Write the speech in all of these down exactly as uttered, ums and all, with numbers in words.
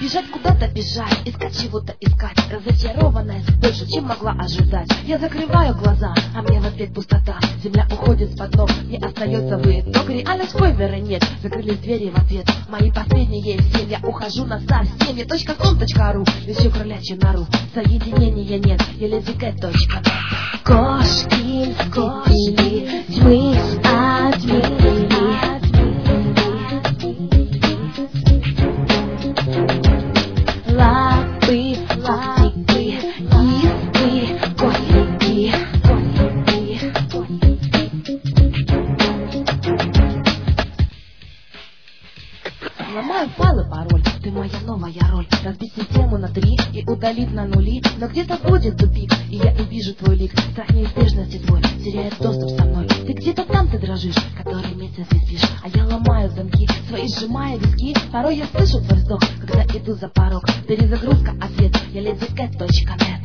Бежать куда-то бежать, искать чего-то искать, разочарованность больше, чем могла ожидать. Я закрываю глаза, а мне в ответ пустота. Земля уходит с-под ног, не остается выток. Реальность выбора нет, закрылись двери в ответ. Мои последние семь, я ухожу на совсем. Я точка ком точка ру, ищу кролячью нору. Соединения нет, еле зикет точка нет. Кошки скочили, тьмы отмели. Лапы, лапы, кисты, котики, котики. Ломаю файлы, пароль, ты моя новая роль. Разбить систему на три и удалить на нули. Но где-то будет тупик, и я увижу твой лик. Страх неизбежности твой теряет доступ со мной. Ты где-то там, ты дрожишь, который месяц не спишь. А я ломаю замки, свои сжимая виски. Порой я слышу твой вздох, когда иду за порог. Перезагрузка, ответ, я ледикет точка нет.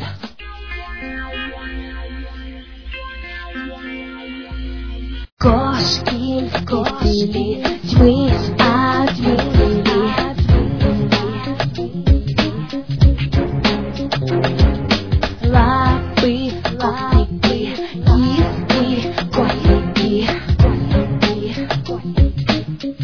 Кошки скочили, тьмы отмели. Лапы, лапы, кисты, котики, котики, котики.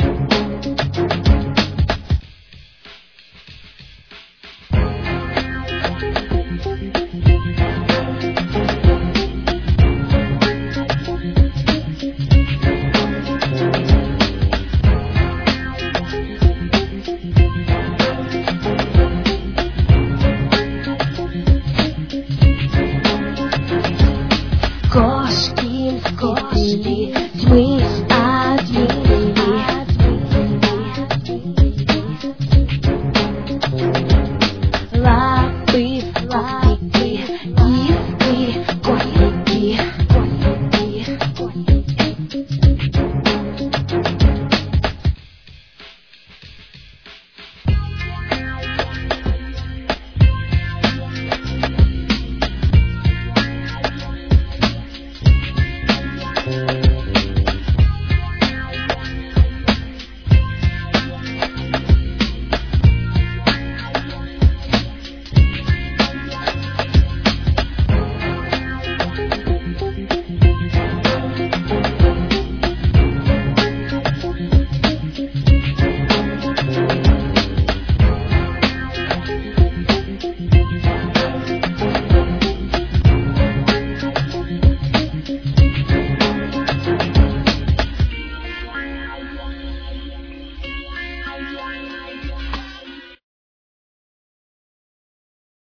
Кошки скочили, тьмы отмели. Лапы, лапы, кисты, котики, котики, котики.